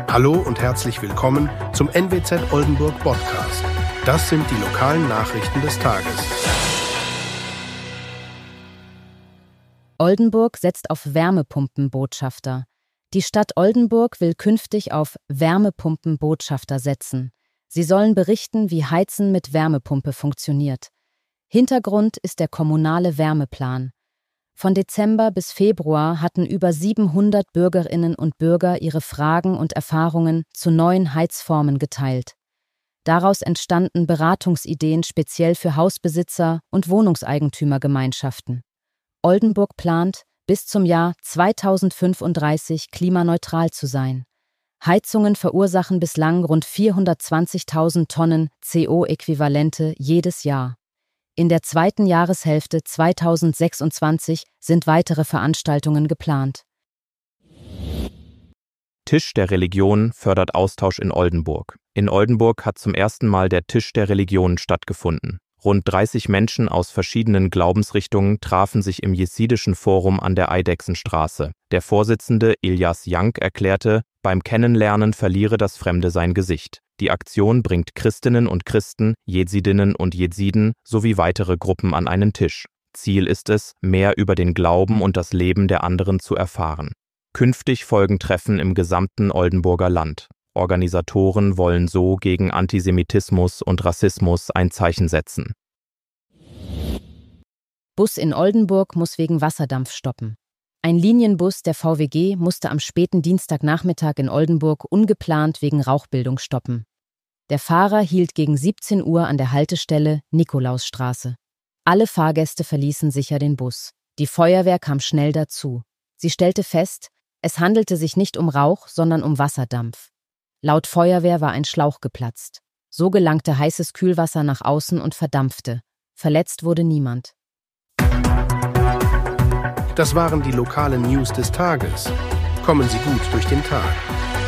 Hallo und herzlich willkommen zum NWZ Oldenburg Podcast. Das sind die lokalen Nachrichten des Tages. Oldenburg setzt auf Wärmepumpenbotschafter. Die Stadt Oldenburg will künftig auf Wärmepumpenbotschafter setzen. Sie sollen berichten, wie Heizen mit Wärmepumpe funktioniert. Hintergrund ist der kommunale Wärmeplan. Von Dezember bis Februar hatten über 700 Bürgerinnen und Bürger ihre Fragen und Erfahrungen zu neuen Heizformen geteilt. Daraus entstanden Beratungsideen speziell für Hausbesitzer und Wohnungseigentümergemeinschaften. Oldenburg plant, bis zum Jahr 2035 klimaneutral zu sein. Heizungen verursachen bislang rund 420.000 Tonnen CO-Äquivalente jedes Jahr. In der zweiten Jahreshälfte 2026 sind weitere Veranstaltungen geplant. Tisch der Religionen fördert Austausch in Oldenburg. In Oldenburg hat zum ersten Mal der Tisch der Religionen stattgefunden. Rund 30 Menschen aus verschiedenen Glaubensrichtungen trafen sich im Jesidischen Forum an der Eidechsenstraße. Der Vorsitzende Ilyas Yank erklärte, beim Kennenlernen verliere das Fremde sein Gesicht. Die Aktion bringt Christinnen und Christen, Jesidinnen und Jesiden sowie weitere Gruppen an einen Tisch. Ziel ist es, mehr über den Glauben und das Leben der anderen zu erfahren. Künftig folgen Treffen im gesamten Oldenburger Land. Organisatoren wollen so gegen Antisemitismus und Rassismus ein Zeichen setzen. Bus in Oldenburg muss wegen Wasserdampf stoppen. Ein Linienbus der VWG musste am späten Dienstagnachmittag in Oldenburg ungeplant wegen Rauchbildung stoppen. Der Fahrer hielt gegen 17 Uhr an der Haltestelle Nikolausstraße. Alle Fahrgäste verließen sicher den Bus. Die Feuerwehr kam schnell dazu. Sie stellte fest, es handelte sich nicht um Rauch, sondern um Wasserdampf. Laut Feuerwehr war ein Schlauch geplatzt. So gelangte heißes Kühlwasser nach außen und verdampfte. Verletzt wurde niemand. Das waren die lokalen News des Tages. Kommen Sie gut durch den Tag.